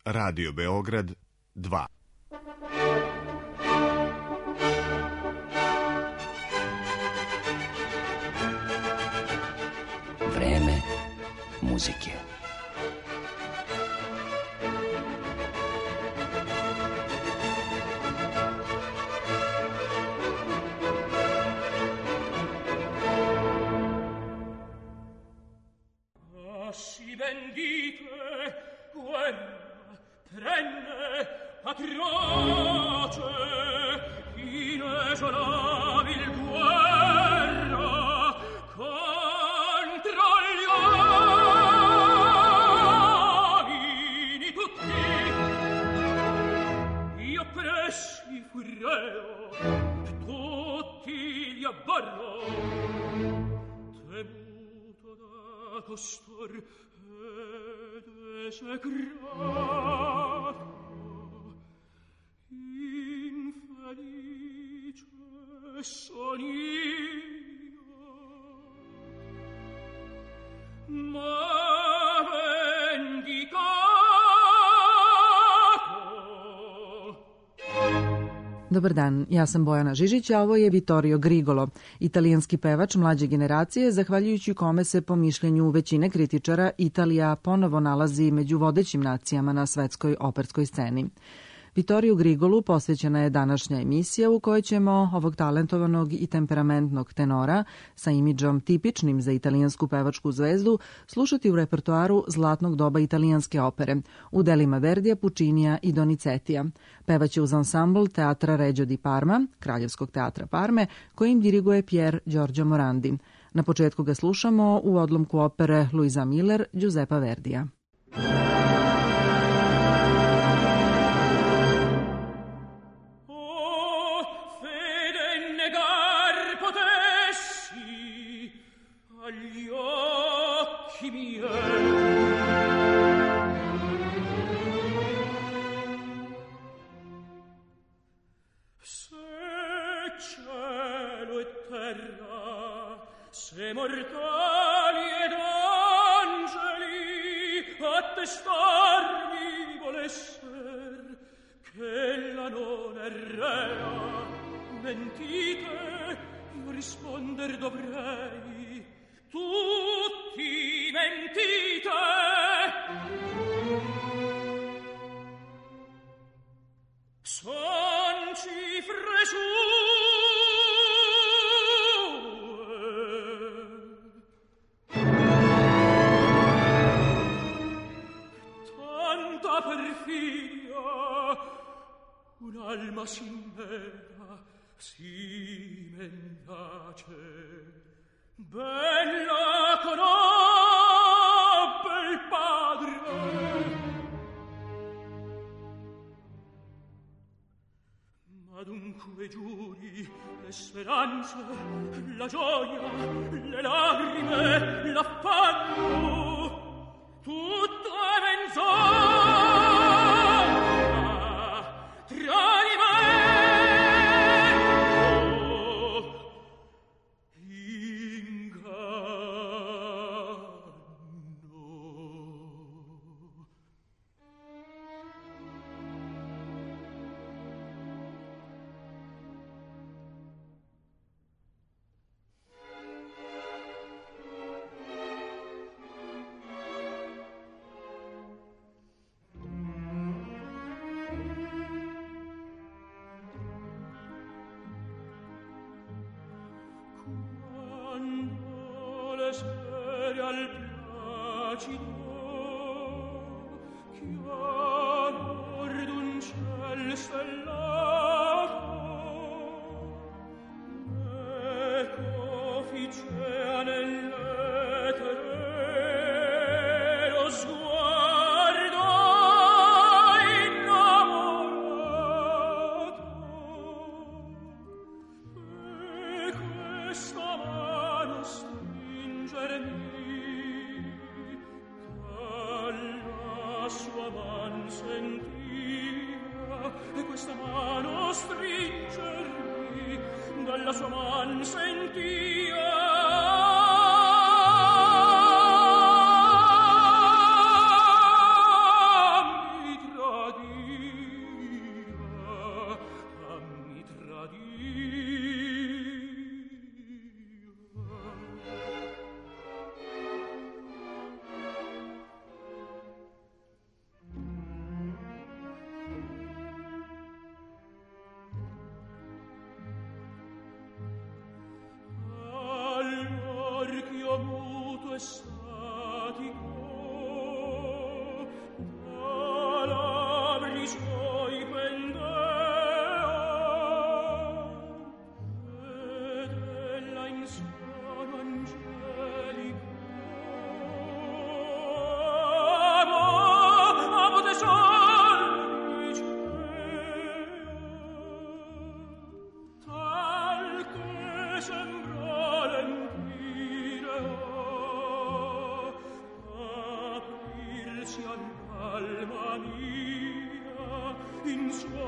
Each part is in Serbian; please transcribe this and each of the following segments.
Radio Beograd 2. Vreme muzike. Dobar dan, ja sam Bojana Žižić, a ovo je Vittorio Grigolo, italijanski pevač mlađe generacije, zahvaljujući kome se po mišljenju većine kritičara Italija ponovo nalazi među vodećim nacijama na svetskoj operskoj sceni. Vittoriju Grigolu posvećena je današnja emisija u kojoj ćemo ovog talentovanog i temperamentnog tenora sa imidžom tipičnim za italijansku pevačku zvezdu slušati u repertoaru zlatnog doba italijanske opere, u delima Verdija, Puccinija i Donizetija. Pevaće uz ansambl Teatra Regio di Parma, Kraljevskog teatra Parme, kojim diriguje Pier Giorgio Morandi. Na početku ga slušamo u odlomku opere Luisa Miller, Giuseppa Verdija. Se mortali ed angeli attestarmi volesser che la non errea, mentite, io risponder dovrei, tutti mentite. Son cifre sue un'alma sinnera si mendace bella conobbe il padre ma dunque giuri le speranze la gioia le lagrime l'affanno tutto è menzogna dalla sua man sentia mi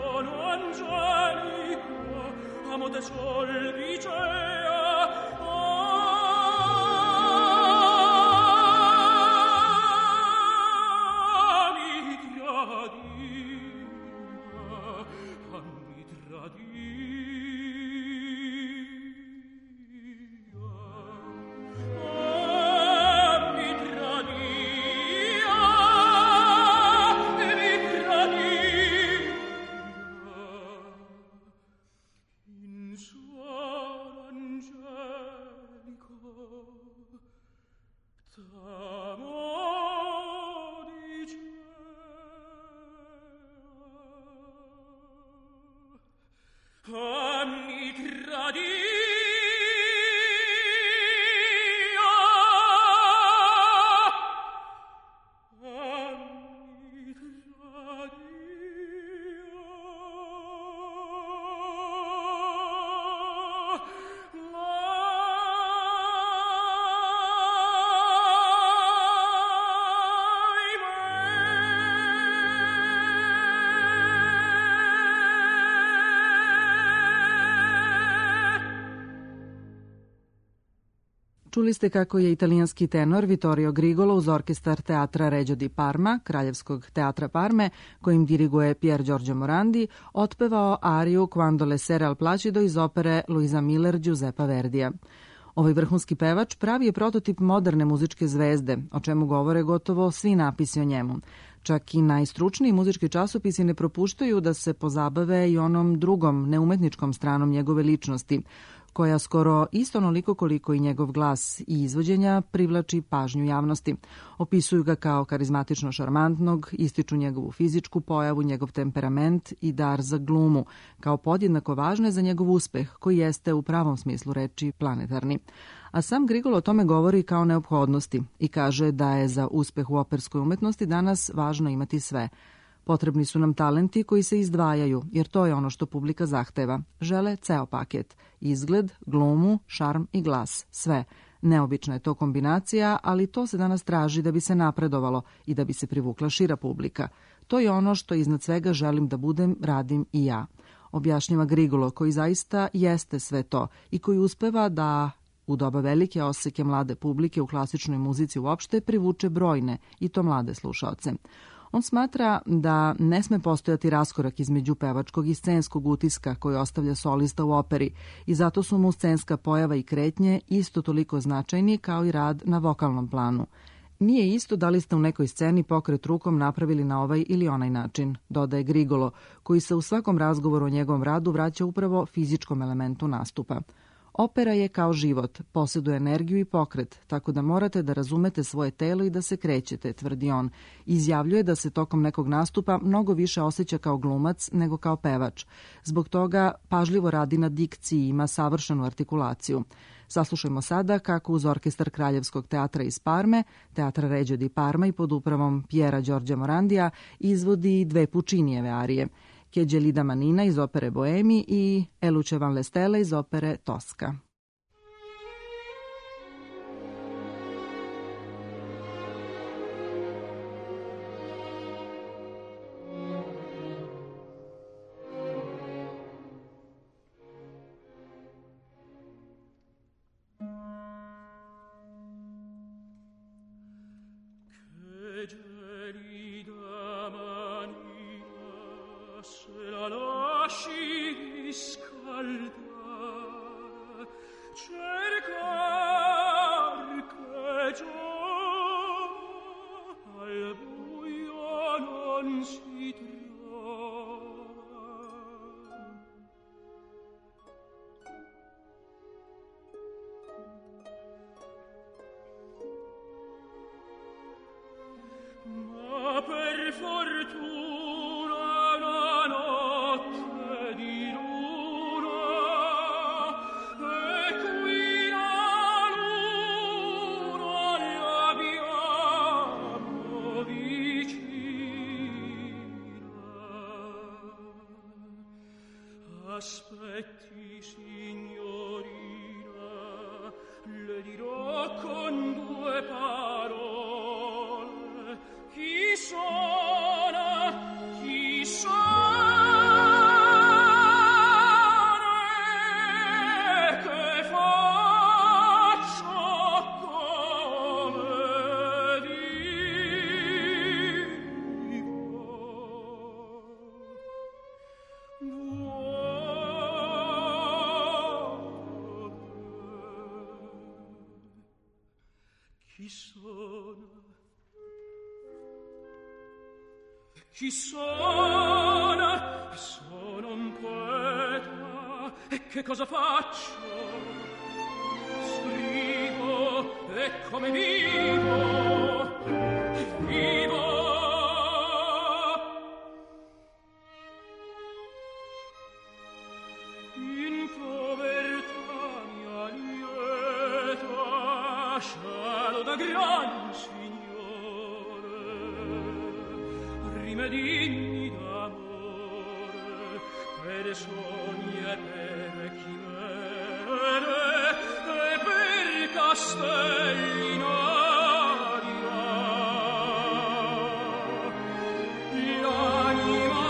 sono angelico, amo te sol dicea, Čuli ste kako je italijanski tenor Vittorio Grigolo uz orkestar Teatra Regio di Parma, Kraljevskog teatra Parme, kojim diriguje Pier Giorgio Morandi, otpevao ariju Quando le sere al placido iz opere Luisa Miller Giuseppa Verdija. Ovaj vrhunski pevač pravi je prototip moderne muzičke zvezde, o čemu govore gotovo svi napisi o njemu. Čak i najstručniji muzički časopisi ne propuštaju da se pozabave i onom drugom, neumetničkom stranom njegove ličnosti, koja skoro isto onoliko koliko i njegov glas i izvođenja privlači pažnju javnosti. Opisuju ga kao karizmatično šarmantnog, ističu njegovu fizičku pojavu, njegov temperament i dar za glumu, kao podjednako važne za njegov uspeh, koji jeste u pravom smislu reči planetarni. A sam Grigolo o tome govori kao neophodnosti i kaže da je za uspeh u operskoj umetnosti danas važno imati sve. Potrebni su nam talenti koji se izdvajaju, jer to je ono što publika zahteva. Žele ceo paket. Izgled, glumu, šarm i glas. Sve. Neobična je to kombinacija, ali to se danas traži da bi se napredovalo i da bi se privukla šira publika. To je ono što iznad svega želim da budem, radim i ja. Objašnjava Grigolo, koji zaista jeste sve to i koji uspeva da u doba velike oseke mlade publike u klasičnoj muzici uopšte privuče brojne, i to mlade slušaoce. On smatra da ne sme postojati raskorak između pevačkog i scenskog utiska koji ostavlja solista u operi i zato su mu scenska pojava i kretnje isto toliko značajni kao i rad na vokalnom planu. Nije isto da li ste u nekoj sceni pokret rukom napravili na ovaj ili onaj način, dodaje Grigolo, koji se u svakom razgovoru o njegovom radu vraća upravo fizičkom elementu nastupa. Opera je kao život, posjeduje energiju i pokret, tako da morate da razumete svoje telo i da se krećete, tvrdi on. Izjavljuje da se tokom nekog nastupa mnogo više osjeća kao glumac nego kao pevač. Zbog toga pažljivo radi na dikciji i ima savršenu artikulaciju. Saslušajmo sada kako uz orkestar Kraljevskog teatra iz Parme, Teatra Regio di Parma i pod upravom Piera Giorgia Morandija izvodi dve Puccinijeve arije. Che gelida manina iz opere Boemi i E luce van le stelle iz opere Tosca. Aspetti, signorina, le dirò con due parole. Chi sono? Chi sono? Chi sono? Sono un poeta. E che cosa faccio? Scrivo e come vivo. Vivo. In povertà mia lieta, scialo da gran signore, rimedini d'amore, per sogni e per chimere, e per castelli in aria. L'anima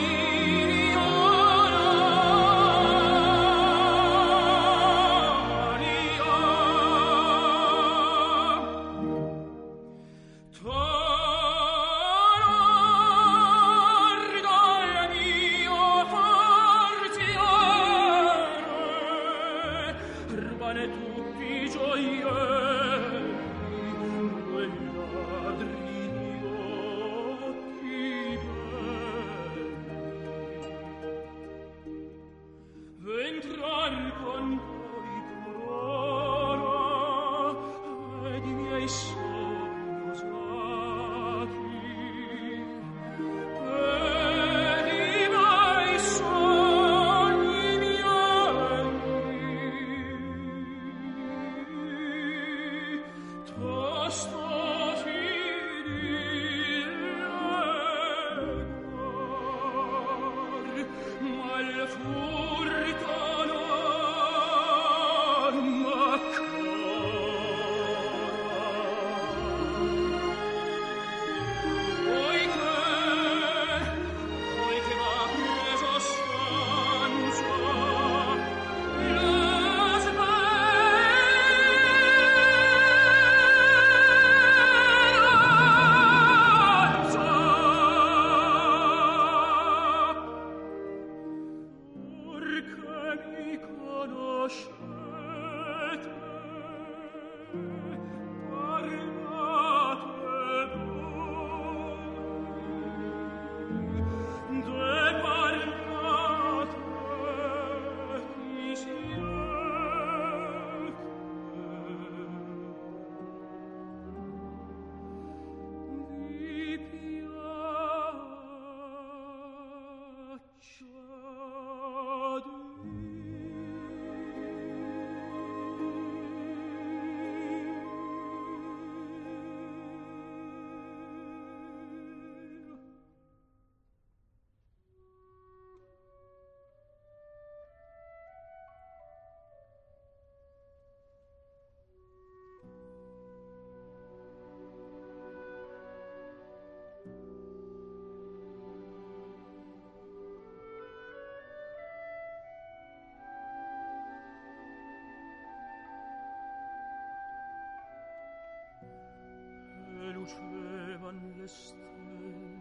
lucevan le stelle.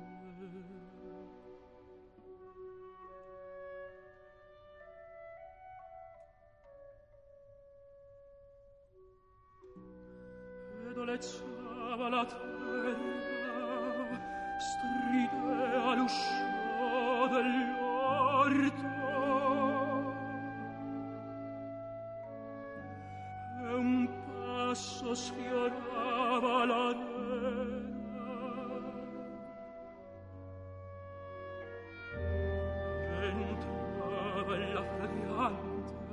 Ed olezzava la terra, stridea l'uscio dell'orto, e un passo sfiorava l'arena. Entrava la fragante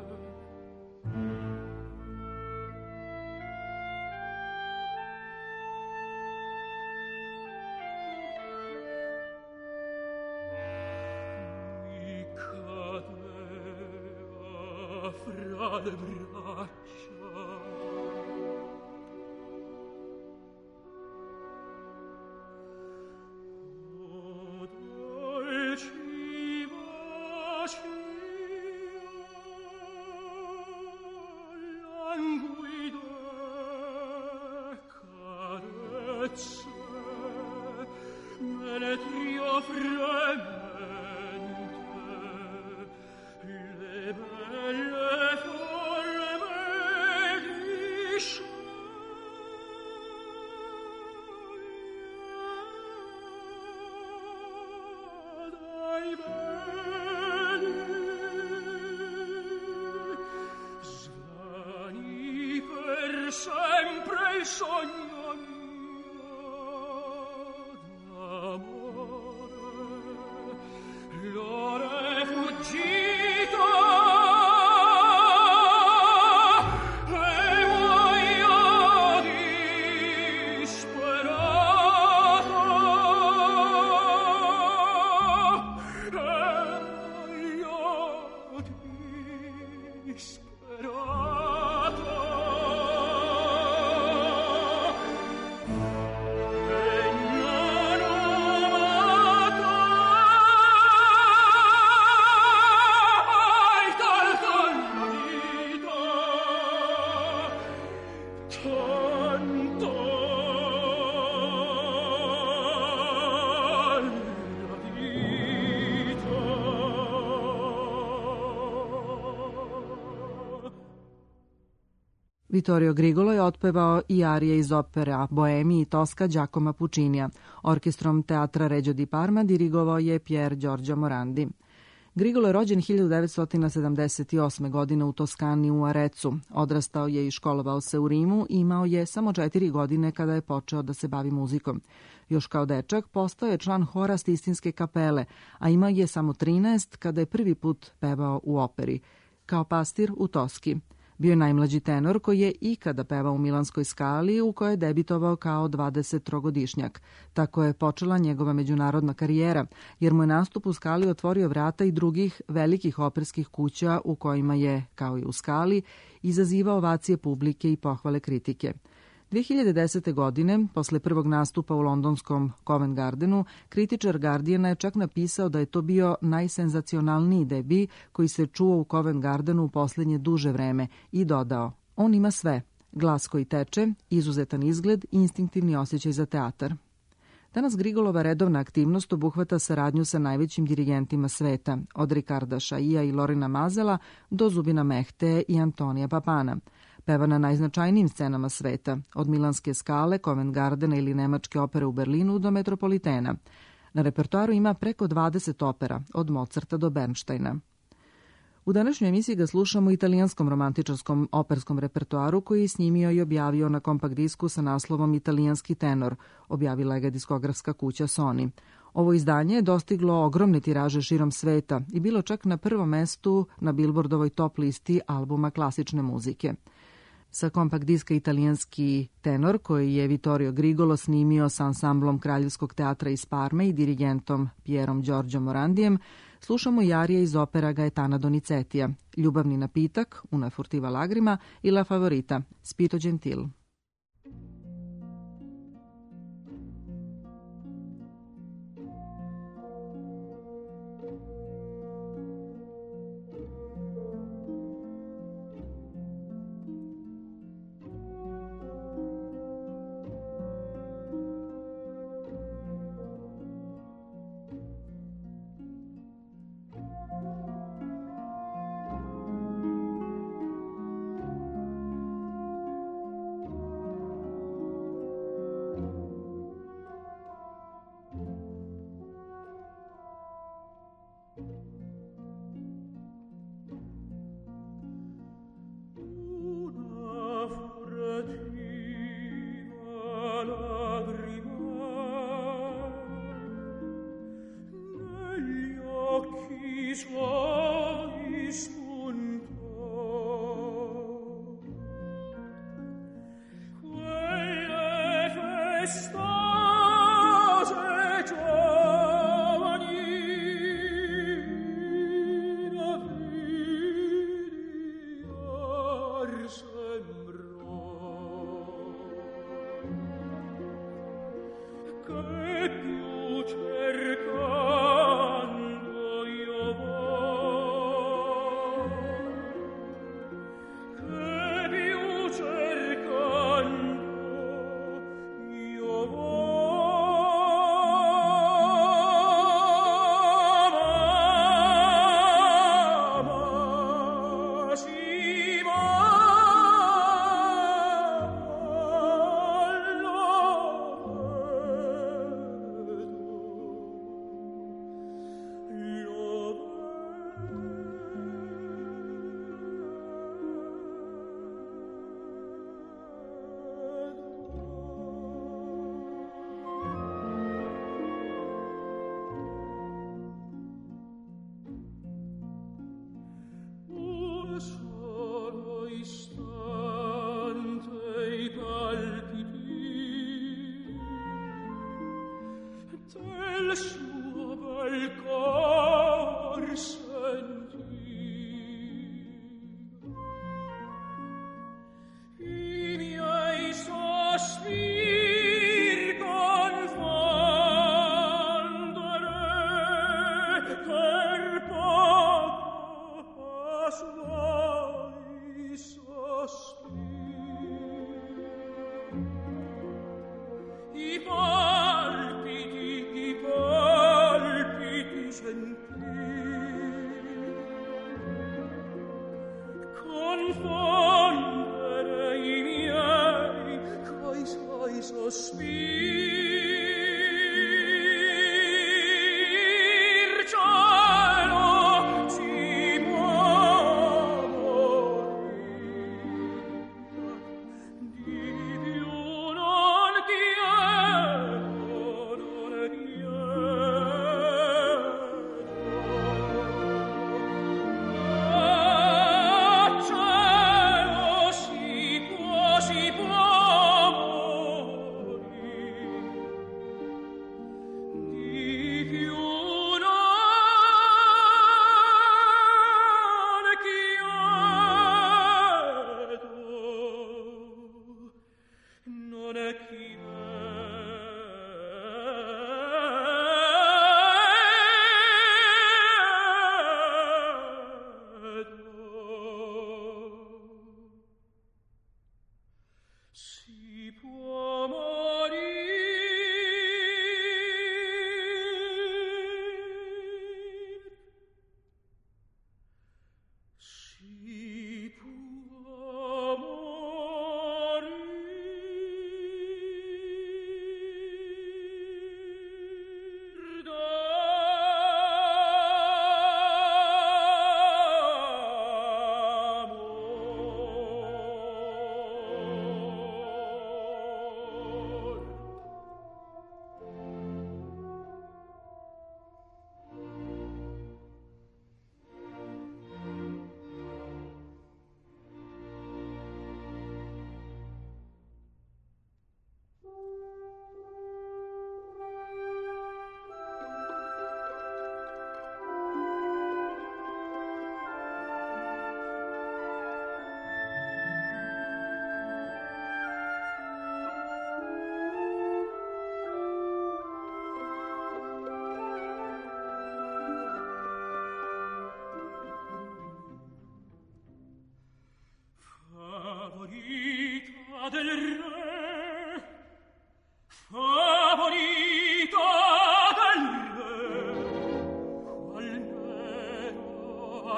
mi cadeva fra le braccia. Oh, dolci voci, languide carezze, menetrio fremente, le belle forme di Vittorio Grigolo je otpevao i arije iz opera Boemi i Toska Giacomo Puccinija. Orkestrom Teatra Regio di Parma dirigovao je Pier Giorgio Morandi. Grigolo je rođen 1978. godine u Toskani u Arecu. Odrastao je i školovao se u Rimu i imao je samo 4 godine kada je počeo da se bavi muzikom. Još kao dečak postao je član hora Sistinske kapele, a imao je samo 13 kada je prvi put pevao u operi, kao pastir u Toski. Bio je najmlađi tenor koji je ikada pevao u Milanskoj Skali, u kojoj je debitovao kao 23-godišnjak. Tako je počela njegova međunarodna karijera, jer mu je nastup u Skali otvorio vrata i drugih velikih operskih kuća u kojima je, kao i u Skali, izazivao ovacije publike i pohvale kritike. 2010. godine, posle prvog nastupa u londonskom Covent Gardenu, kritičar Guardiana je čak napisao da je to bio najsenzacionalniji debi koji se čuo u Covent Gardenu u poslednje duže vreme i dodao: on ima sve, glas koji teče, izuzetan izgled i instinktivni osjećaj za teatar. Danas Grigolova redovna aktivnost obuhvata saradnju sa najvećim dirigentima sveta, od Ricarda Chaillia i Lorena Mazela do Zubina Mehte i Antonija Papana. Peva na najznačajnijim scenama sveta, od Milanske Skale, Covent Gardena ili Nemačke opere u Berlinu do Metropolitena. Na repertoaru ima preko 20 opera, od Mozarta do Bernsteina. U današnjoj emisiji ga slušamo u italijanskom romantičarskom operskom repertoaru koji je snimio i objavio na kompakt disku sa naslovom Italijanski tenor, objavila ga diskografska kuća Sony. Ovo izdanje je dostiglo ogromne tiraže širom sveta i bilo čak na prvom mestu na Billboardovoj top listi albuma klasične muzike. Sa kompakt diska Italijanski tenor, koji je Vittorio Grigolo snimio sa ansamblom Kraljevskog teatra iz Parme i dirigentom Pierom Giorgio Morandijem, slušamo i arije iz opera Gaetana Donizetija, Ljubavni napitak, Una furtiva lagrima i La favorita, Spito gentil.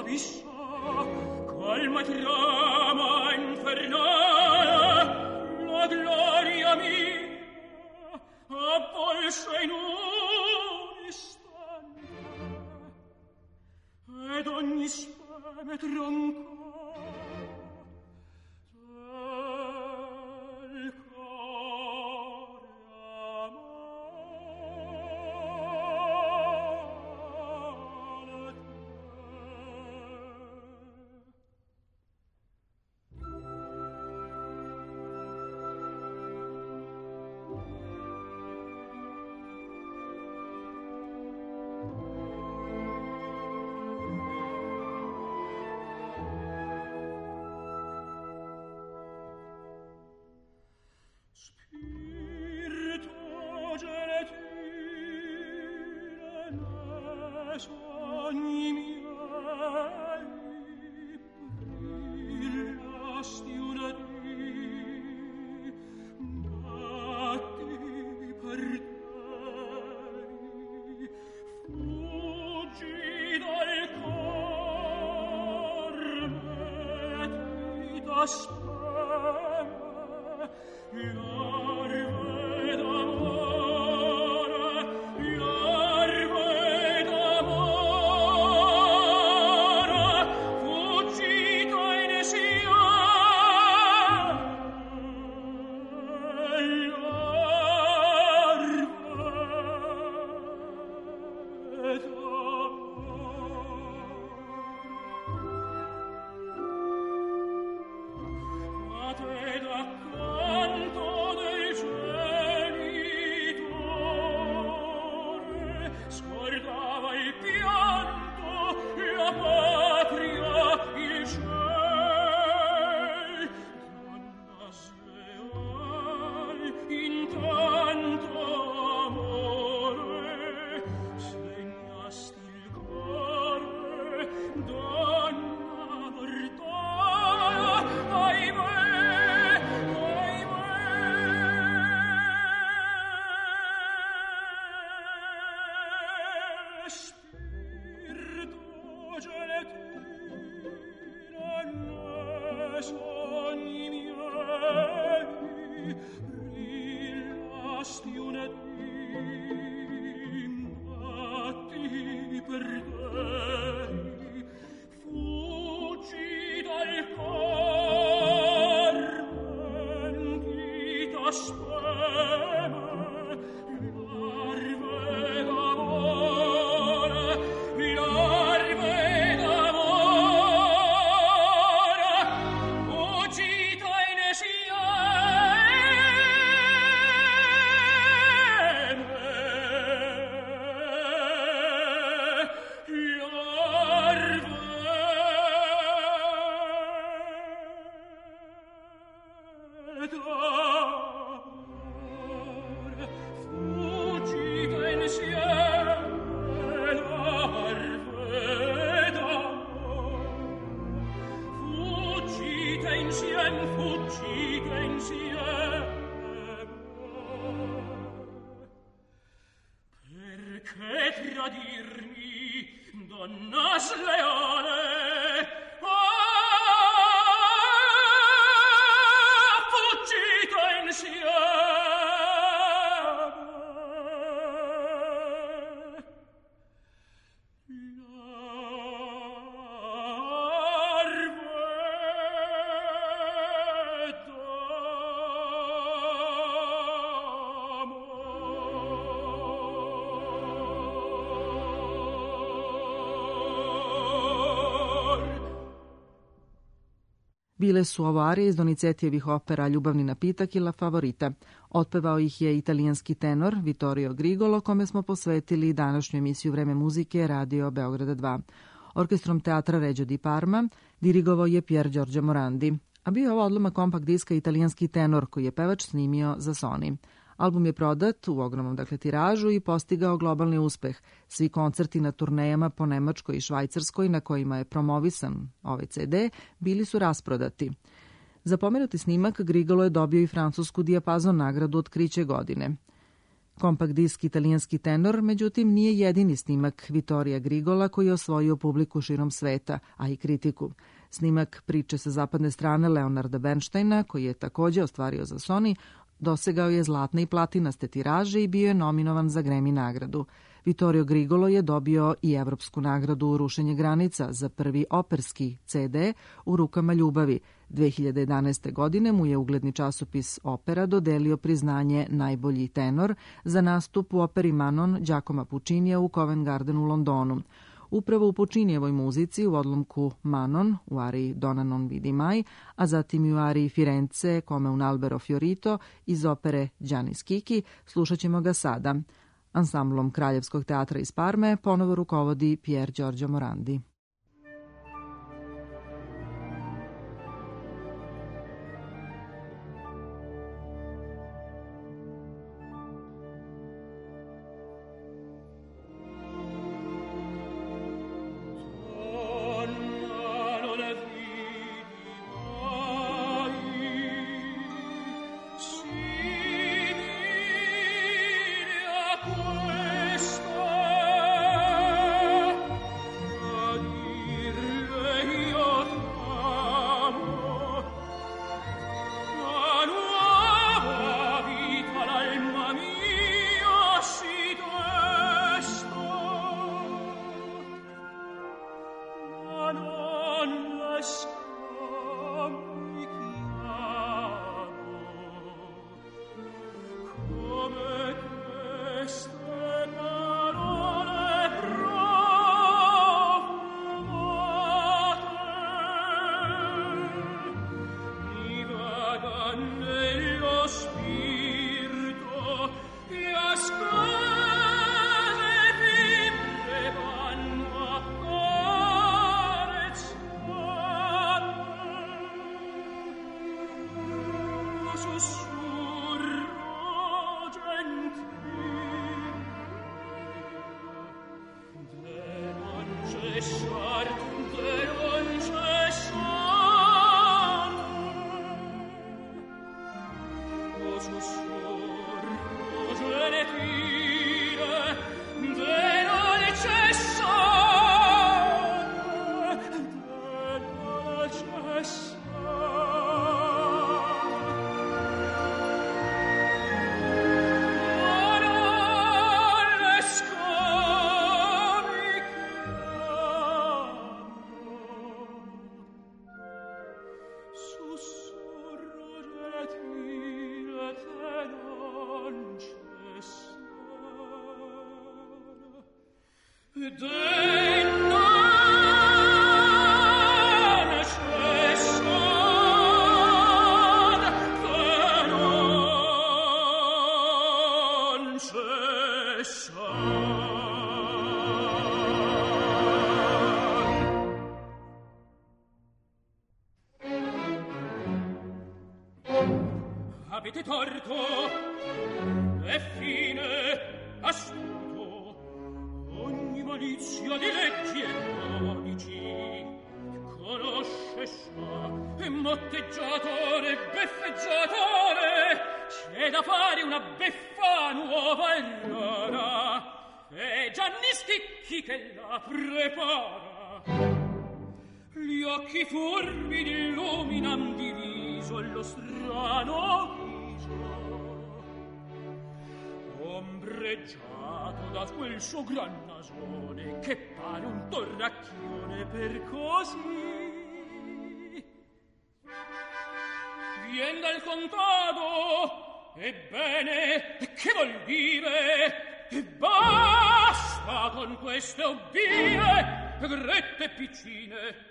calma trama infernale, la gloria mia avvolse in un istante, ed ogni speme troncò del core amare te. Sogni miei, brillasti una dì, batti per te, fuggi dal cor, metti t'aspetta, l'arve d'amore, l'arve d'amore, fuggito insieme, l'arve d'amore. A te d'accanto del genitore scordava il pianto, la patria, il ciel. Donna sleal, intanto amore, segnasti il cuore, donna mortale, ahimè. Spirito gelatino, ne sogni miei, brillasti una dì, batti per te, fuggi dal cor, mentita speme, l'arve d'amore, l'arve d'amore, fuggita Perché tradirmi, donna sleale? Fuggito insieme. Bile su ovo arije iz Donizetijevih opera Ljubavni napitak i La Favorita. Otpevao ih je italijanski tenor Vittorio Grigolo, kome smo posvetili današnju emisiju Vreme muzike Radio Beograda 2. Orkestrom teatra Reggio di Parma dirigovao je Pier Giorgio Morandi, a bio je ovo odlomak kompakt diska Italijanski tenor koji je pevač snimio za Sony. Album je prodat u ogromnom tiražu i postigao globalni uspeh. Svi koncerti na turnejama po Nemačkoj i Švajcarskoj na kojima je promovisan ovaj CD bili su rasprodati. Za pomenuti snimak Grigolo je dobio i francusku Dijapazon nagradu Otkriće godine. Kompakt disk Italijanski tenor, međutim, nije jedini snimak Vittoria Grigola koji je osvojio publiku širom sveta, a i kritiku. Snimak priče sa zapadne strane Leonarda Bernsteina, koji je takođe ostvario za Sony, dosegao je zlatne i platinaste tiraže i bio je nominovan za Grammy nagradu. Vittorio Grigolo je dobio i evropsku nagradu Rušenje granica za prvi operski CD U rukama ljubavi. 2011. godine mu je ugledni časopis Opera dodelio priznanje najbolji tenor za nastup u operi Manon Giacomo Puccinija u Covent Gardenu u Londonu. Upravo u Puccinijevoj muzici u odlomku Manon u ariji Donna non vidi mai, a zatim i u ariji Firenze come un albero fiorito iz opere Gianni Schicchi, slušat ćemo ga sada. Ansamblom Kraljevskog teatra iz Parme ponovo rukovodi Pier Giorgio Morandi. Avete torto, è fine, astuto, ogni malizia di leggi e codici, conosce sa, è motteggiatore, beffeggiatore, c'è da fare una beffa nuova e rara, è Gianni Schicchi che la prepara. Gli occhi furbi illuminan diviso lo strano ombreggiato da quel suo gran nasone che pare un torracchione per così. Vien dal contado, ebbene, che vuol dire? E basta con queste obbie, grette piccine.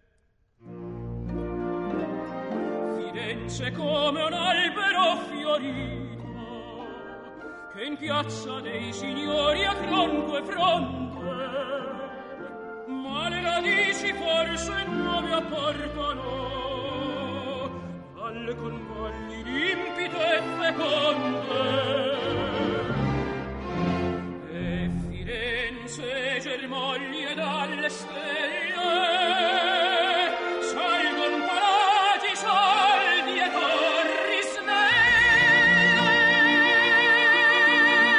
Firenze come un albero fiorito che in piazza dei signori ha tronco e fronte, ma le radici forse nuove apportano alle convogli limpide e feconde. E Firenze germoglie dalle stelle, salgon palagi saldi e torri snelle.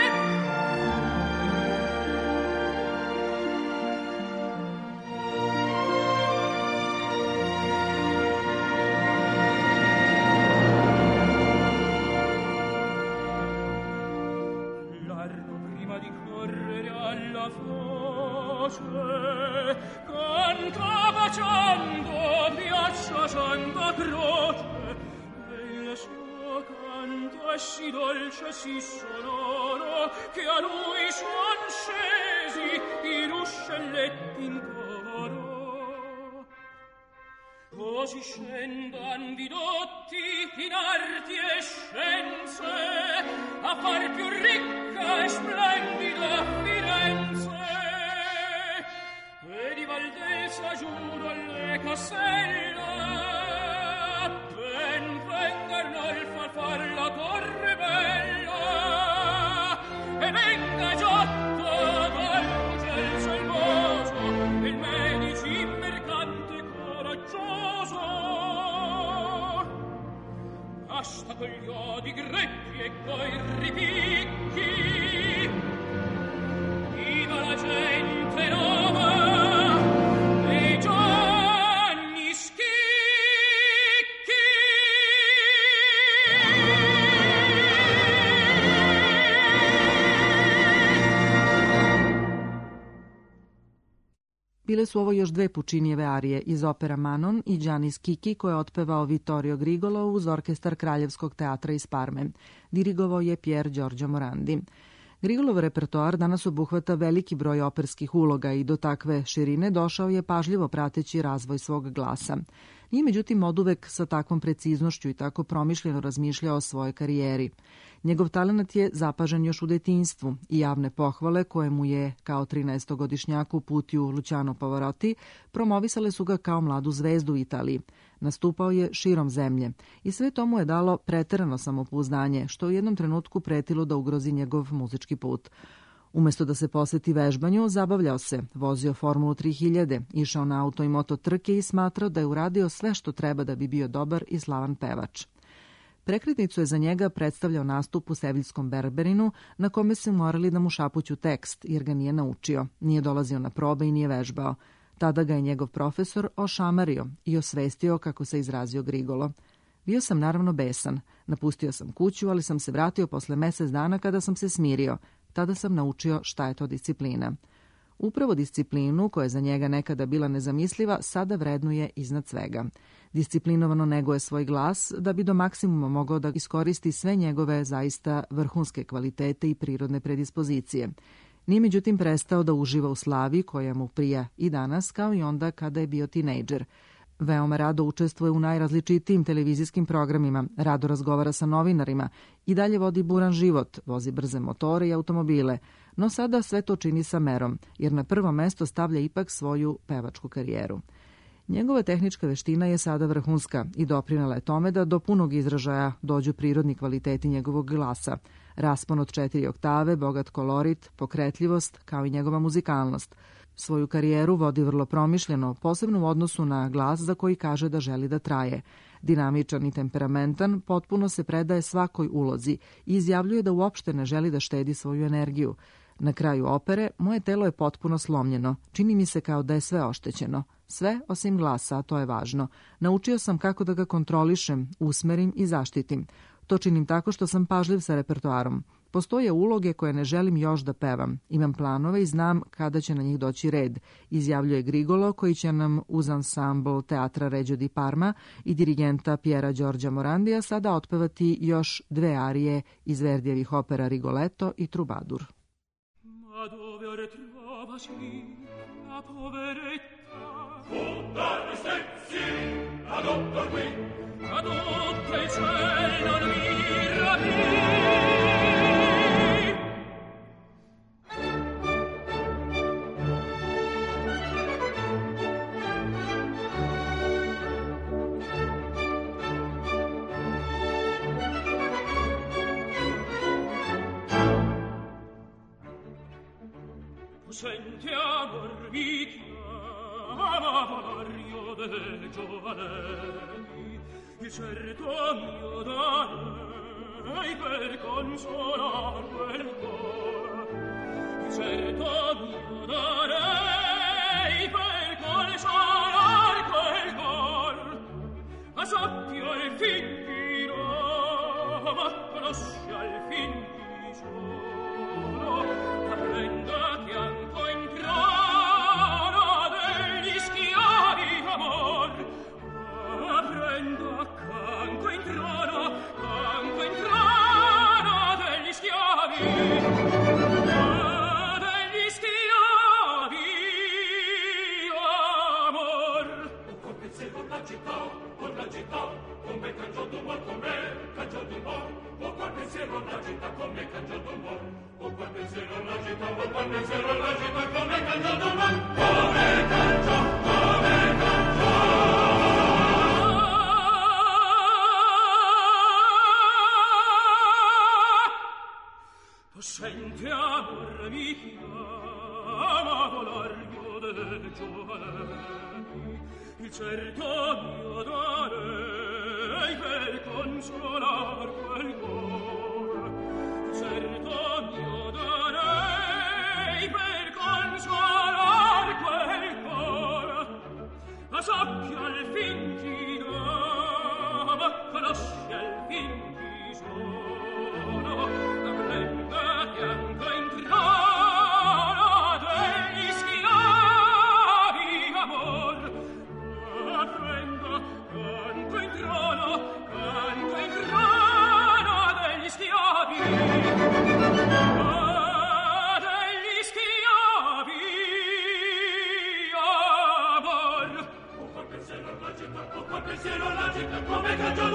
voce canta baciando piazza Santa Croce e il suo canto è sì dolce, sì sonoro che a lui son scesi i ruscelletti in coro. Così scendan vidotti in arti e scienze a far più ricca e splendida Firenze. E di Valdelsa giù dalle casselle ben venga Arnolfo a far la torre bella e venga Giotto dal selvoso il Medici mercante coraggioso. Basta con gli odi gretti e coi ripicchi, viva la gente nova e Gianni Schicchi. Bile su ovo još dve Pučinijeve arije iz opera Manon i Gianni Schicchi koje je otpevao Vittorio Grigolo uz orkestar Kraljevskog teatra iz Parme. Dirigovao je Pier Giorgio Morandi. Grigolov repertoar danas obuhvata veliki broj operskih uloga i do takve širine došao je pažljivo prateći razvoj svog glasa. Nije međutim oduvek sa takvom preciznošću i tako promišljeno razmišljao o svojoj karijeri. Njegov talenat je zapažen još u detinjstvu i javne pohvale koje mu je kao 13-godišnjaku uputio Luciano Pavarotti promovisale su ga kao mladu zvezdu u Italiji. Nastupao je širom zemlje i sve to mu je dalo preterano samopouzdanje, što u jednom trenutku pretilo da ugrozi njegov muzički put. Umesto da se posveti vežbanju, zabavljao se, vozio Formulu 3000, išao na auto i moto trke i smatrao da je uradio sve što treba da bi bio dobar i slavan pevač. Prekretnicu je za njega predstavljao nastup u Seviljskom Berberinu, na kome su morali da mu šapuću tekst, jer ga nije naučio, nije dolazio na probe i nije vežbao. Tada ga je njegov profesor ošamario i osvestio kako se izrazio Grigolo. Bio sam naravno besan, napustio sam kuću, ali sam se vratio posle mesec dana kada sam se smirio. Tada sam naučio šta je to disciplina. Upravo disciplinu, koja je za njega nekada bila nezamisliva, sada vrednuje iznad svega. Disciplinovano neguje svoj glas da bi do maksimuma mogao da iskoristi sve njegove zaista vrhunske kvalitete i prirodne predispozicije. Nije međutim prestao da uživa u slavi koja mu prija i danas, kao i onda kada je bio tinejdžer. Veoma rado učestvuje u najrazličitijim televizijskim programima, rado razgovara sa novinarima i dalje vodi buran život, vozi brze motore i automobile, no sada sve to čini sa merom, jer na prvo mesto stavlja ipak svoju pevačku karijeru. Njegova tehnička veština je sada vrhunska i doprinela je tome da do punog izražaja dođu prirodni kvaliteti njegovog glasa, raspon od 4 oktave, bogat kolorit, pokretljivost, kao i njegova muzikalnost. Svoju karijeru vodi vrlo promišljeno, posebno u odnosu na glas za koji kaže da želi da traje. Dinamičan i temperamentan, potpuno se predaje svakoj ulozi i izjavljuje da uopšte ne želi da štedi svoju energiju. Na kraju opere, moje telo je potpuno slomljeno, čini mi se kao da je sve oštećeno. Sve osim glasa, a to je važno. Naučio sam kako da ga kontrolišem, usmerim i zaštitim. To činim tako što sam pažljiv sa repertoarom. Postoje uloge koje ne želim još da pevam. Imam planove i znam kada će na njih doći red, izjavljuje Grigolo, koji će nam uz ansambl Teatra Regio di Parma i dirigenta Piera Giorgia Morandija sada otpevati još dve arije iz Verdijevih opera Rigoletto i Trubadur. Ma dove trovasi la poveretta? Puttane stezzi, adotto qui, adotto il cielo non mi rapì. Senti amor mi chiama Mario de giovanelli, il certo mio darei per consolar quel cor, il certo mio darei per consolar quel cor, ma sappi al fin dirò, ma conosci al fin chi sono, apprenda che anco in Sente amor mio, amato largo del giovane, il certo mio darei per consolar quel cor, il certo mio darei per consolar quel cor, ma sappia al fin chi dà, ma conosci al fin chi sono, bianco in trono degli schiavi amor, apprenda canto in trono degli schiavi amor. O qual pensiero l'agita come cangiò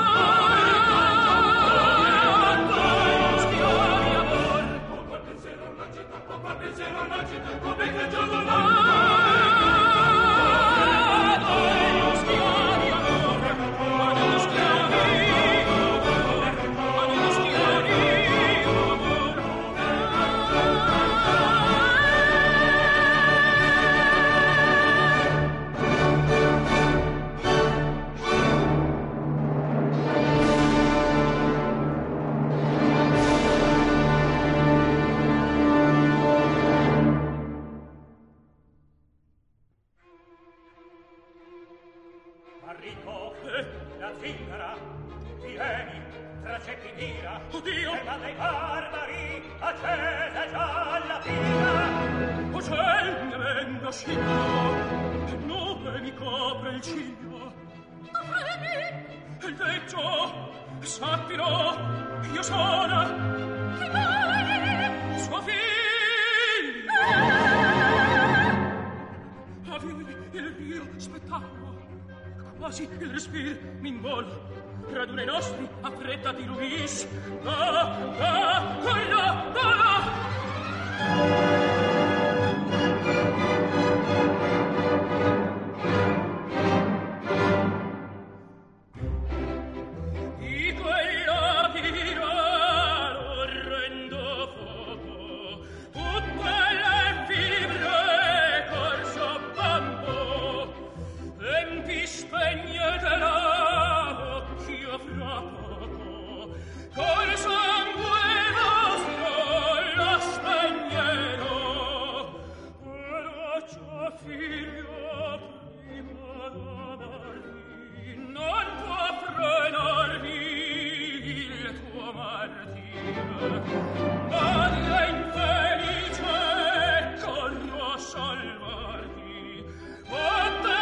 quasi il respir m'invol raduna i nostri affrettati Luis di quella tira l'orrendo fuoco tutte le fibre corso bambo tempi spegnetela occhio fra poco col sangue nostro la spegnerò però ciò figlio prima d'amarti non può frenarmi il tuo martirio ma la infelice corro a salvarti o te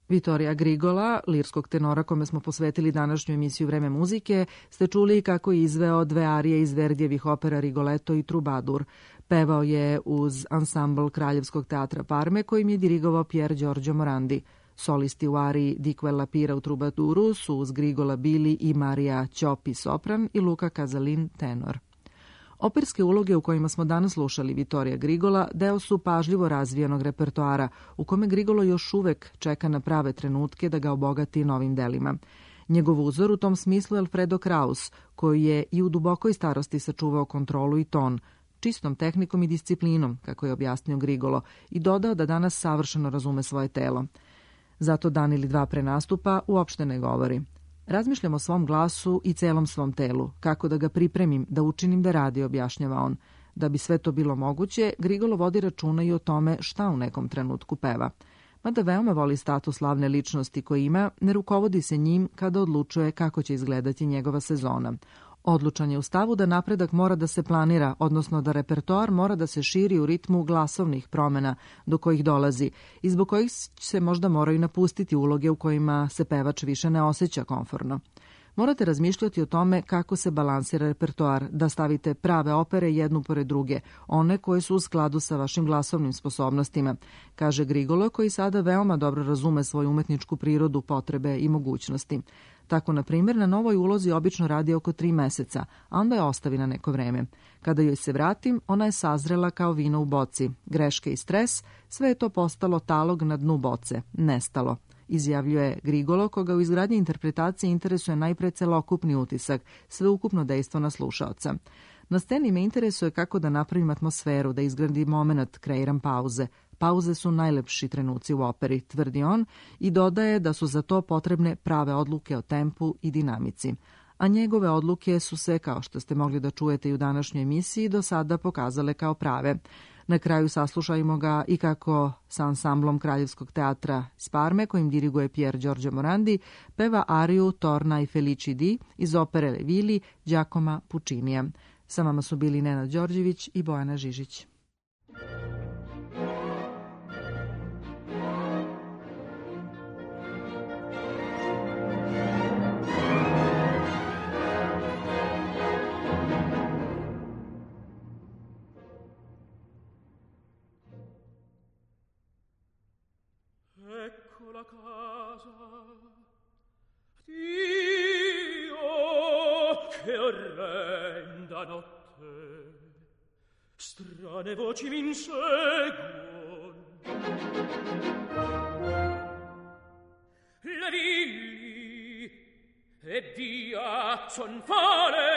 Vittoria Grigola, lirskog tenora kome smo posvetili današnju emisiju Vreme muzike, ste čuli kako je izveo dve arije iz Verdijevih opera Rigoletto i Trubadur. Pevao je uz ansambl Kraljevskog teatra Parme kojim je dirigovao Pier Giorgio Morandi. Solisti u ariji Di quella pira u Trubaduru su uz Grigola bili i Marija Ćopi sopran i Luca Casalin tenor. Operske uloge u kojima smo danas slušali Vittoria Grigola deo su pažljivo razvijenog repertoara u kome Grigolo još uvek čeka na prave trenutke da ga obogati novim delima. Njegov uzor u tom smislu je Alfredo Kraus, koji je i u dubokoj starosti sačuvao kontrolu i ton, čistom tehnikom i disciplinom, kako je objasnio Grigolo, i dodao da danas savršeno razume svoje telo. Zato dan ili dva pre nastupa uopšte ne govori. Razmišljam o svom glasu i celom svom telu, kako da ga pripremim, da učinim da radi, objašnjava on. Da bi sve to bilo moguće, Grigolo vodi računa i o tome šta u nekom trenutku peva. Mada veoma voli status slavne ličnosti koji ima, ne rukovodi se njim kada odlučuje kako će izgledati njegova sezona. Odlučan je u stavu da napredak mora da se planira, odnosno da repertoar mora da se širi u ritmu glasovnih promena do kojih dolazi i zbog kojih se možda moraju napustiti uloge u kojima se pevač više ne osjeća komforno. Morate razmišljati o tome kako se balansira repertoar, da stavite prave opere jednu pored druge, one koje su u skladu sa vašim glasovnim sposobnostima, kaže Grigolo, koji sada veoma dobro razume svoju umetničku prirodu, potrebe i mogućnosti. Tako, na primjer, na novoj ulozi obično radi oko 3 meseca, a onda je ostavi na neko vreme. Kada joj se vratim, ona je sazrela kao vino u boci. Greške i stres, sve je to postalo talog na dnu boce, nestalo, izjavljuje Grigolo, koga u izgradnji interpretacije interesuje najpre celokupni utisak, sveukupno dejstvo na slušaoca. Na sceni me interesuje kako da napravim atmosferu, da izgradim moment, kreiram pauze. Pauze su najlepši trenuci u operi, tvrdi on, i dodaje da su za to potrebne prave odluke o tempu i dinamici. A njegove odluke su se, kao što ste mogli da čujete i u današnjoj emisiji, do sada pokazale kao prave. Na kraju saslušajmo ga i kako sa ansamblom Kraljevskog teatra iz Parme, kojim diriguje Pier Giorgio Morandi, peva ariju Torna i Felici di iz opere Le Villi Giacomo Puccinija. Sa vama su bili Nenad Đorđević i Bojana Žižić. Ecco la casa Dio, che orrenda notte, strane voci m'inseguon. Le villi e dia son fare,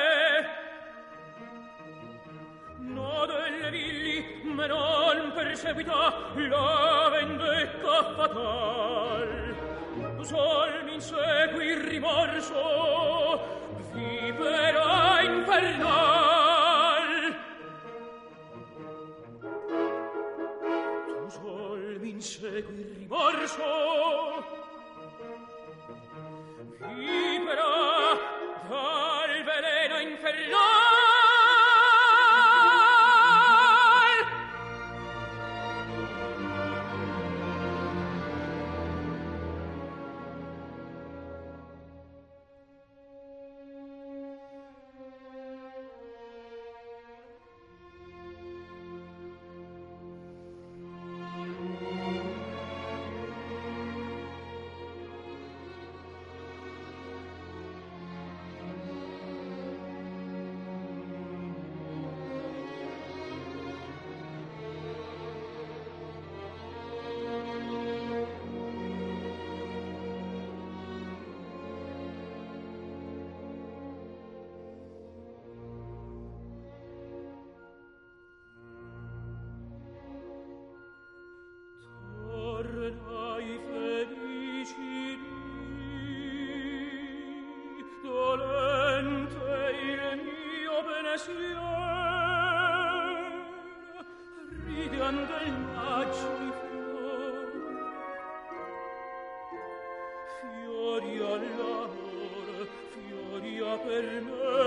no delle villi me non perseguita la vendetta fatal. Sol m'insegui il rimorso, vipera infernal. Tu sol m'insegui il rimorso, vipera dal veleno infernal. Fiori all'amor, fiori a per me.